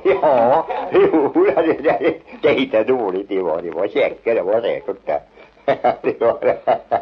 Ja, jo, det är inte dåligt det var käcka, det var säkert det. Det var det.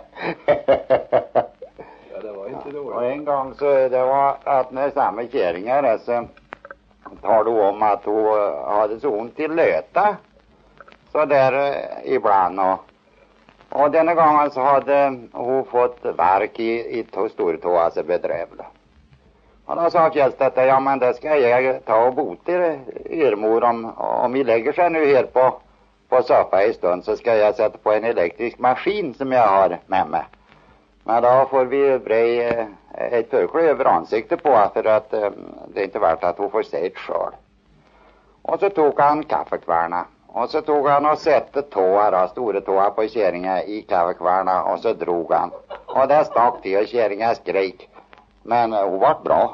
Ja, det var inte dåligt. Och en gång så det var att när samma kärringar så tar du om att hon hade så ont i löta så där ibland och denna gången så hade hon fått verk i stortå, alltså bedrövla. Och då sa Fjällstedt, ja men det ska jag ta och bota er mor om vi lägger sig nu här på soffa i stund så ska jag sätta på en elektrisk maskin som jag har med mig. Men då får vi bre ett förkläde över ansiktet på för att det är inte värt att hon får se ett själv. Och så tog han kaffekvarna. Och så tog han och sätte tåar, stora tåar på kärringen i kaffekvarna och så drog han. Och där stack till och kärringen skrik. Men hon var bra.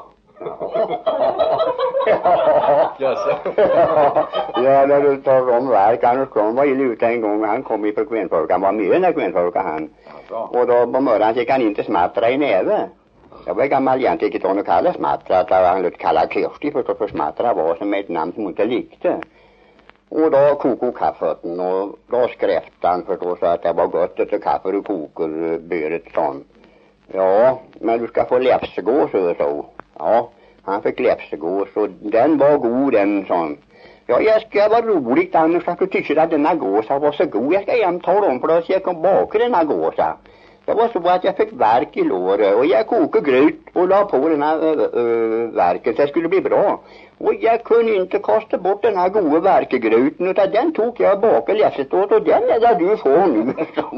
Ja, när du tar om verk, Anders Kron var illa ute en gång, han kom ifrån kvinnfolk, han var med när kvinnfolk han. Och då på morgonen gick han inte smattra i näve. Jag var gammal egentligen inte att kalla smattra, att han lät kalla Kirsti för smattra var som ett namn som inte likte. Och då kokade kaffeten och då skräfte han för då sa att det var gott att kaffe och kokar böret sånt. Ja, men du ska få läpsegås så. Ja, han fick läpsegås och den var god den sån. Ja, jag ska vara roligt annars att du tycker att denna gåsa var så god. Jag ska jämt ta dem för då ska jag komma baka denna gåsa. Det var så att jag fick verk i låret och jag kokade grut och la på den här verken så det skulle bli bra. Och jag kunde inte kasta bort den här goda verkegruten utan den tog jag bak och läfset åt och den är där du får nu.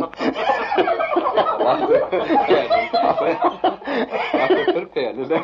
Varför förfäller det?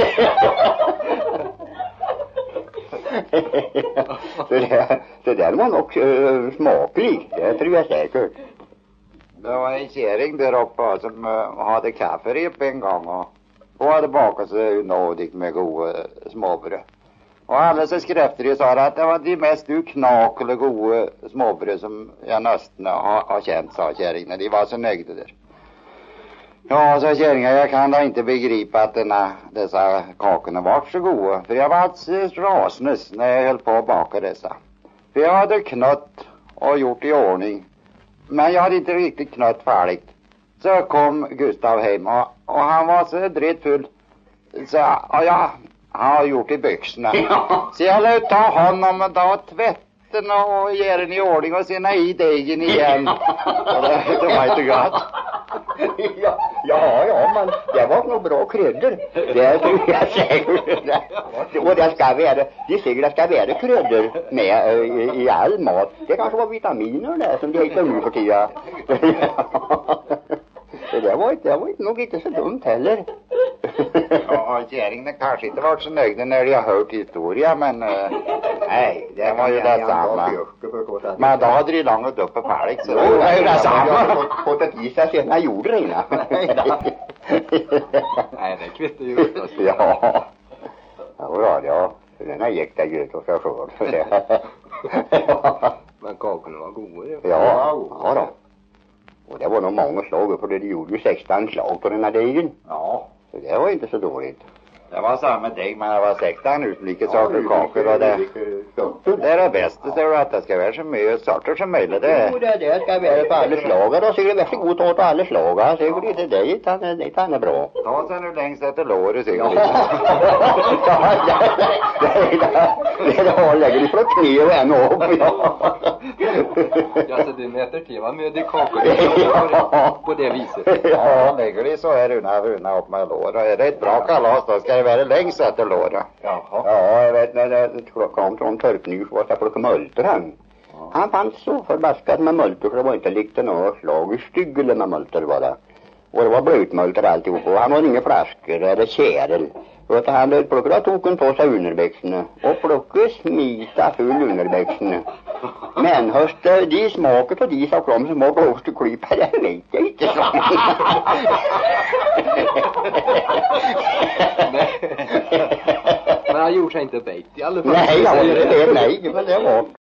Så den var nog smaklig, det tror jag säkert. Det var en kärring där uppe som hade kafferep en gång och hon hade bakat sig nådigt med goda småbröd. Och alla så skräfter sa att det var de mest knakliga goda småbröd som jag nästan har känt, sa kärringen. De var så nöjda där. Ja, sa kärringen, jag kan da inte begripa att dessa kakorna var så goda. För jag var rasnes när jag höll på att baka dessa. För jag hade knött och gjort i ordning. Men jag hade inte riktigt knött färdigt. Så kom Gustav hem och han var så drittfull. Så ja, han har gjort i byxorna. Så jag lät ta honom och ta tvätten och ge den i ordning och sen i degen igen. Och det var inte gott. Ja, men det var nog bra kryddor. Det tror jag säkert. Och det ska vara, de säger det ska vara kryddor med i all mat. Det kanske var vitaminer där som det heter nu för tiden. Det var nog inte så dumt heller. Ja, kärringen kanske inte var så nöjd när de har hört historia, men nej, det var ju detsamma. Men då hade de långt upp på färdigt, så det var ju detsamma. Fått ett gissa sen jag gjorde det innan. Nej, det kvittar ju ut. Ja. Ja. Den här gick det ju och så själv. Men kakorna var goda. Ja då. Och det var nog många slag, för det gjorde ju 16 slag på den här degen. Ja. Så det var inte så dåligt. Det var samma deg, men det var 16 utlika saker kakor och det är det bästa, så att det ska vara så mycket sorter som möjligt. Jo, det ska vara på alla slagar och så är det varsågod åt alla slagar. Så är det det är bra. Ta sig nu längst efter låret, så det lägger du från knä och en upp. Ja, så det mäter till vad med de kakor på det viset. Ja, lägger det så här unna upp med lår. Och är det ett bra kalas då ska det vara längst efter låret. Ja, jag vet när det kom från Törpny så var det plocka multer han. Han fanns så förbaskat med multer för det var inte likt något slag styggel med multer var det. Och det var blötmulter alltihop och han hade inga flaskor eller kärel. Och han plockade token på sig underbäxorna och plockade smita full underbäxorna. Men höst de smaket och de sa krom som var blåsteklypa, det vet jag inte så. Men han gjorde sig inte bait i alla fall. Nej, men det var